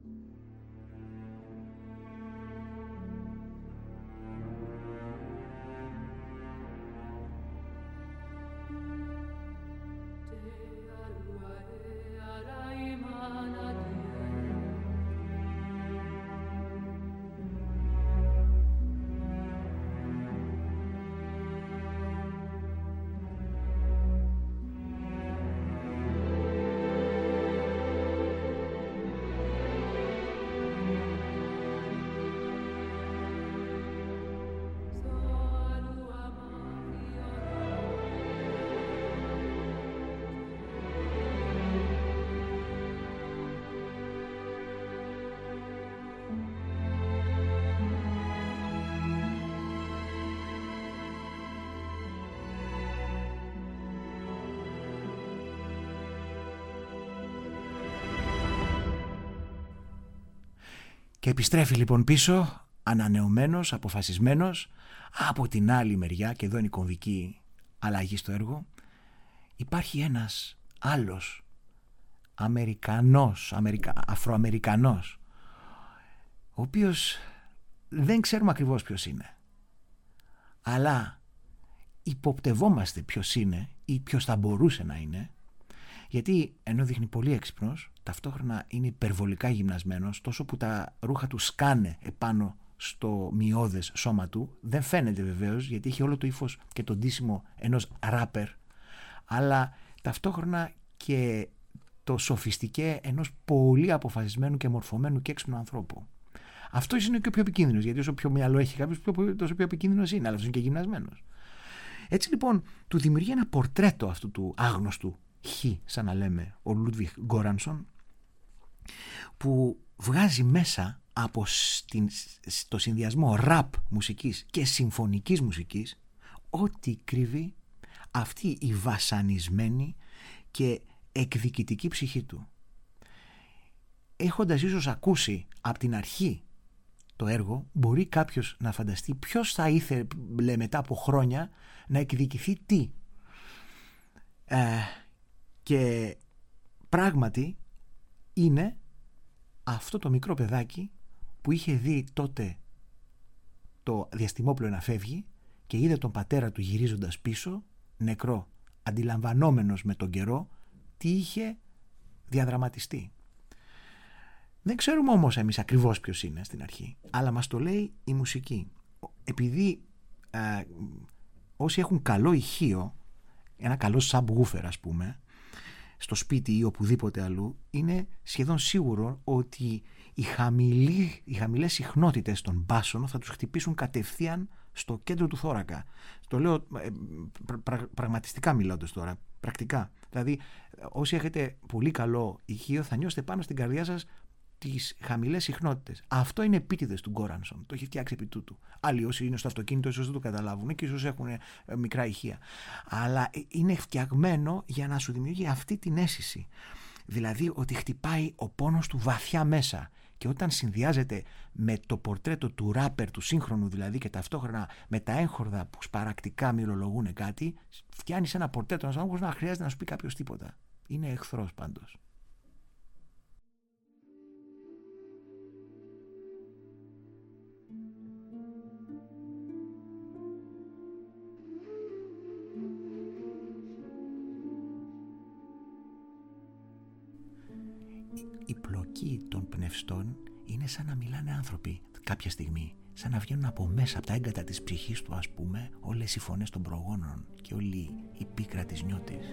Και επιστρέφει λοιπόν πίσω, ανανεωμένος, αποφασισμένος. Από την άλλη μεριά, και εδώ είναι η κομβική αλλαγή στο έργο, υπάρχει ένας άλλος Αμερικανός, Αμερικα... Αφροαμερικανός, ο οποίος δεν ξέρουμε ακριβώς ποιος είναι, αλλά υποπτευόμαστε ποιος είναι ή ποιος θα μπορούσε να είναι, γιατί ενώ δείχνει πολύ έξυπνος, ταυτόχρονα είναι υπερβολικά γυμνασμένος, τόσο που τα ρούχα του σκάνε επάνω στο μειώδες σώμα του. Δεν φαίνεται βεβαίως, γιατί έχει όλο το ύφος και το ντύσιμο ενός ράπερ, αλλά ταυτόχρονα και το σοφιστικέ ενός πολύ αποφασισμένου και μορφωμένου και έξυπνου ανθρώπου. Αυτός είναι και ο πιο επικίνδυνος, γιατί όσο πιο μυαλό έχει κάποιος, τόσο πιο επικίνδυνος είναι, αλλά αυτός είναι και γυμνασμένος. Έτσι λοιπόν, του δημιουργεί ένα πορτρέτο αυτού του άγνωστου Χ, σαν να λέμε, ο Λούντβιχ Γκόρανσον, που βγάζει μέσα από στην, το συνδυασμό ραπ μουσικής και συμφωνικής μουσικής ό,τι κρύβει αυτή η βασανισμένη και εκδικητική ψυχή του. Έχοντας ίσως ακούσει από την αρχή το έργο, μπορεί κάποιος να φανταστεί ποιος θα ήθελε μετά από χρόνια να εκδικηθεί τι. Ε, και πράγματι είναι αυτό το μικρό παιδάκι που είχε δει τότε το διαστημόπλοιο να φεύγει και είδε τον πατέρα του γυρίζοντας πίσω, νεκρό, αντιλαμβανόμενος με τον καιρό τι είχε διαδραματιστεί. Δεν ξέρουμε όμως εμείς ακριβώς ποιος είναι στην αρχή, αλλά μας το λέει η μουσική. Επειδή ε, όσοι έχουν καλό ηχείο, ένα καλό subwoofer ας πούμε, στο σπίτι ή οπουδήποτε αλλού, είναι σχεδόν σίγουρο ότι οι, χαμηλοί, οι χαμηλές συχνότητες των μπάσων θα τους χτυπήσουν κατευθείαν στο κέντρο του θώρακα. Το λέω πρα, πρα, πραγματιστικά μιλώντας τώρα, πρακτικά. Δηλαδή, όσοι έχετε πολύ καλό ηχείο θα νιώσετε πάνω στην καρδιά σας τις χαμηλές συχνότητες. Αυτό είναι επίτηδες του Γκόρανσον. Το έχει φτιάξει επί τούτου. Άλλοι όσοι είναι στο αυτοκίνητο ίσως δεν το καταλάβουν και ίσως έχουν μικρά ηχεία. Αλλά είναι φτιαγμένο για να σου δημιουργεί αυτή την αίσθηση. Δηλαδή ότι χτυπάει ο πόνος του βαθιά μέσα. Και όταν συνδυάζεται με το πορτρέτο του ράπερ, του σύγχρονου δηλαδή, και ταυτόχρονα με τα έγχορδα που σπαρακτικά μυρολογούν κάτι, φτιάνεις ένα πορτρέτο ενός ανθρώπου να χρειάζεται να σου πει κάποιος τίποτα. Είναι εχθρός πάντως. Η πλοκή των πνευστών είναι σαν να μιλάνε άνθρωποι κάποια στιγμή, σαν να βγαίνουν από μέσα από τα έγκατα της ψυχής του, ας πούμε, όλες οι φωνές των προγόνων και όλη η πίκρα της νιώτης.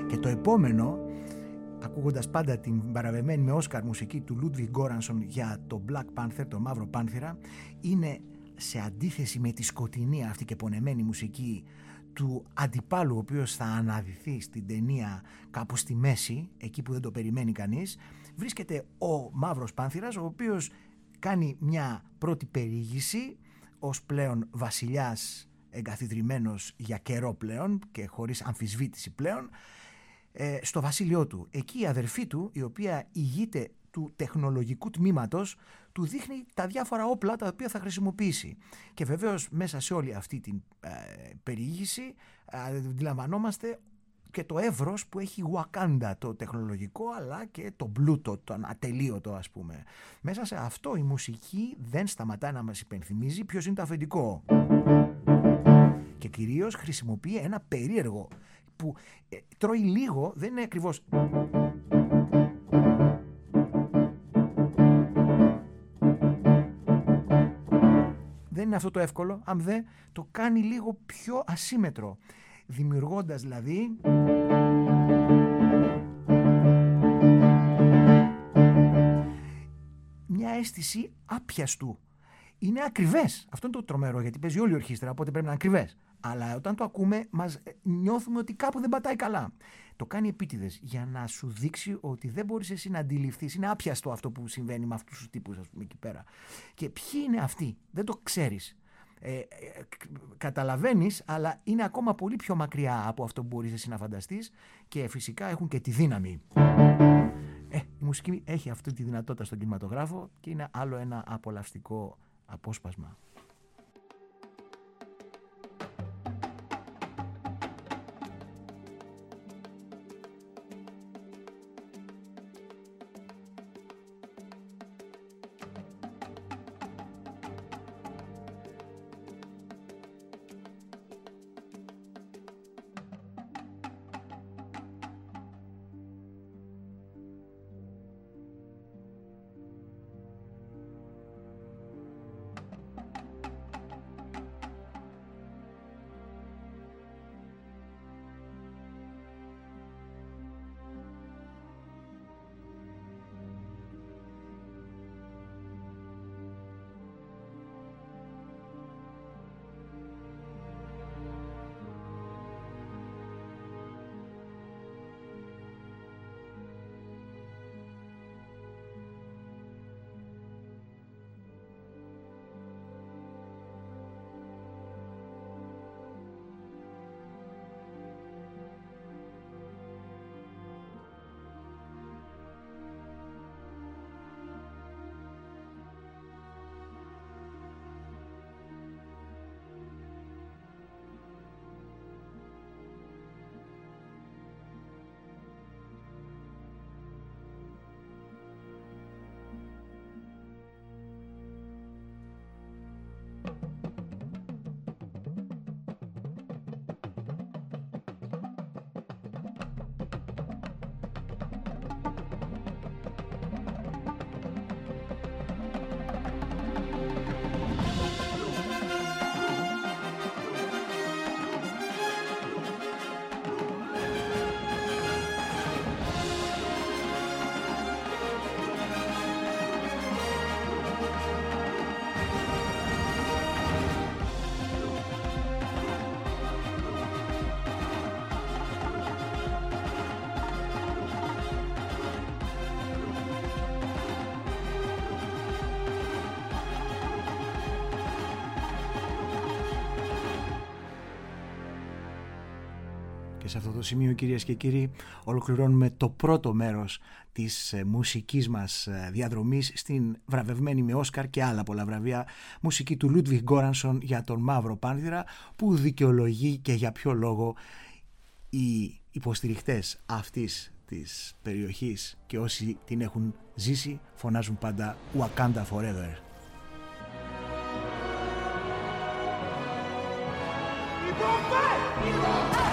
Και το επόμενο, ακούγοντας πάντα την παραβεμένη με Όσκαρ μουσική του Λούντβιγκ Γκόρανσον για το Black Panther, το Μαύρο Πάνθηρα, είναι σε αντίθεση με τη σκοτεινή αυτή και πονεμένη μουσική του αντιπάλου, ο οποίος θα αναδυθεί στην ταινία κάπου στη μέση, εκεί που δεν το περιμένει κανείς. Βρίσκεται ο Μαύρος Πάνθηρας, ο οποίος κάνει μια πρώτη περιήγηση ως πλέον βασιλιάς εγκαθιδρυμένος για καιρό πλέον και χωρίς αμφισβήτηση πλέον, ε, στο βασίλειό του. Εκεί η αδερφή του, η οποία ηγείται του τεχνολογικού τμήματος, του δείχνει τα διάφορα όπλα τα οποία θα χρησιμοποιήσει. Και βεβαίως μέσα σε όλη αυτή την ε, περιήγηση ε, αντιλαμβανόμαστε και το εύρος που έχει η Wakanda, το τεχνολογικό, αλλά και το πλούτο, τον ατελείωτο, ας πούμε. Μέσα σε αυτό η μουσική δεν σταματάει να μας υπενθυμίζει ποιος είναι το αφεντικό. Και κυρίως χρησιμοποιεί ένα περίεργο που ε, τρώει λίγο, δεν είναι ακριβώς... Δεν είναι αυτό το εύκολο, αν δεν το κάνει λίγο πιο ασύμετρο, δημιουργώντας δηλαδή μια αίσθηση άπιαστου. Είναι ακριβές, αυτό είναι το τρομερό, γιατί παίζει όλη η ορχήστρα, οπότε πρέπει να είναι ακριβές. Αλλά όταν το ακούμε, μας νιώθουμε ότι κάπου δεν πατάει καλά. Το κάνει επίτηδες για να σου δείξει ότι δεν μπορείς εσύ να αντιληφθείς. Είναι άπιαστο αυτό που συμβαίνει με αυτούς τους τύπους, ας πούμε, εκεί πέρα. Και ποιοι είναι αυτοί, δεν το ξέρεις. Ε, ε, καταλαβαίνεις, αλλά είναι ακόμα πολύ πιο μακριά από αυτό που μπορείς εσύ να φανταστείς και φυσικά έχουν και τη δύναμη. Ε, η μουσική έχει αυτή τη δυνατότητα στον κινηματογράφο και είναι άλλο ένα απολαυστικό απόσπασμα. Σε αυτό το σημείο, κυρίες και κύριοι, ολοκληρώνουμε το πρώτο μέρος της μουσικής μας διαδρομής στην βραβευμένη με Όσκαρ και άλλα πολλά βραβεία μουσική του Λούντβιγκ Γκόρανσον για τον Μαύρο Πάνθηρα, που δικαιολογεί και για ποιο λόγο οι υποστηριχτές αυτής της περιοχής και όσοι την έχουν ζήσει φωνάζουν πάντα Wakanda Forever. We won't fight! We won't fight!